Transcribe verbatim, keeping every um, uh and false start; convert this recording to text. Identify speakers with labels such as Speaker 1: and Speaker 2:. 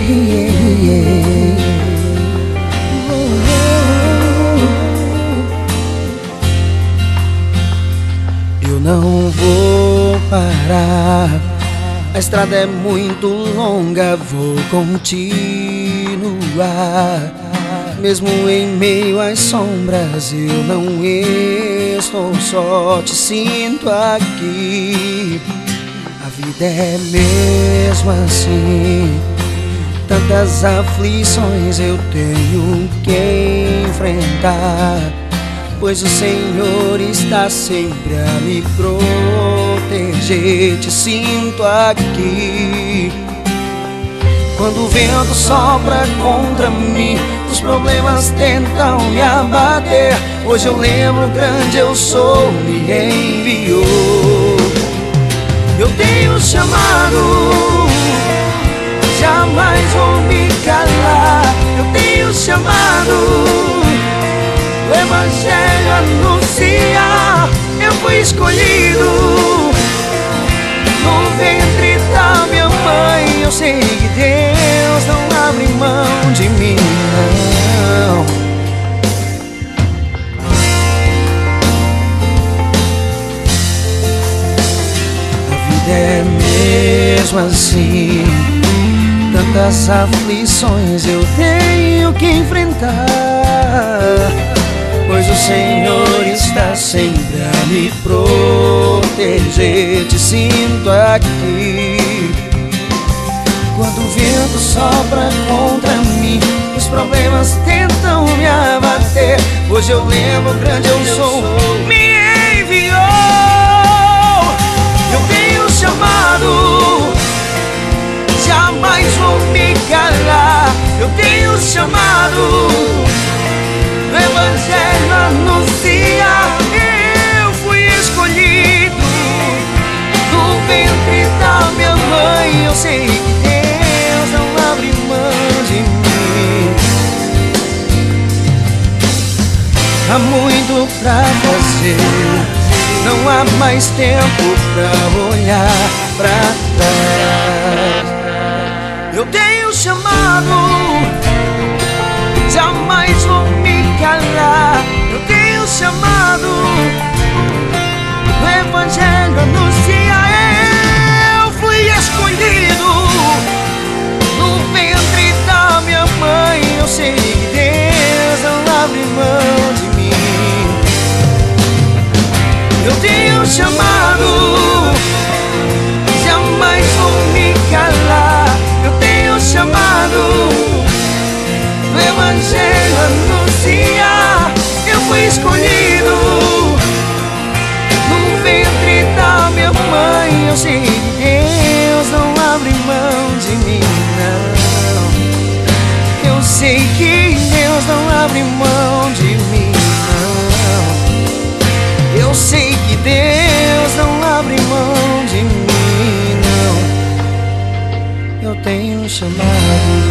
Speaker 1: Eu não vou parar, a estrada é muito longa, vou continuar. Mesmo em meio às sombras, eu não estou só, te sinto aqui. A vida é mesmo assim, tantas aflições eu tenho que enfrentar, pois o Senhor está sempre a me proteger. Te sinto aqui. Quando o vento sopra contra mim, os problemas tentam me abater, hoje eu lembro, grande eu sou, me enviou. Eu tenho chamado, jamais vou me calar. Eu tenho chamado, o Evangelho anunciar. Eu fui escolhido no ventre da minha mãe. Eu sei que Deus não abre mão de mim, não. A vida é mesmo assim, tantas aflições eu tenho que enfrentar, pois o Senhor está sempre a me proteger. Te sinto aqui. Quando o vento sopra contra mim, os problemas tentam me abater, hoje eu lembro, grande eu sou, me enviou. Eu tenho chamado, jamais vou me calar. Eu tenho chamado, o Evangelho anuncia. Eu fui escolhido no ventre da minha mãe. Eu sei que Deus não abre mão de mim. Há muito pra fazer, não há mais tempo pra olhar pra trás. Eu tenho chamado, jamais vou me calar. Eu tenho chamado, o Evangelho anuncia. Eu fui escolhido no ventre da minha mãe. Eu sei que Deus não abre mão de mim. Eu tenho chamado, jamais vou me calar. Eu tenho chamado, o Evangelho anuncia. Eu fui escolhido no ventre da minha mãe. Eu sei que Deus não abre mão de mim, não. Eu sei que Deus não abre mão de mim, não. Eu sei que Deus não abre mão de mim, não. Eu tenho chamado.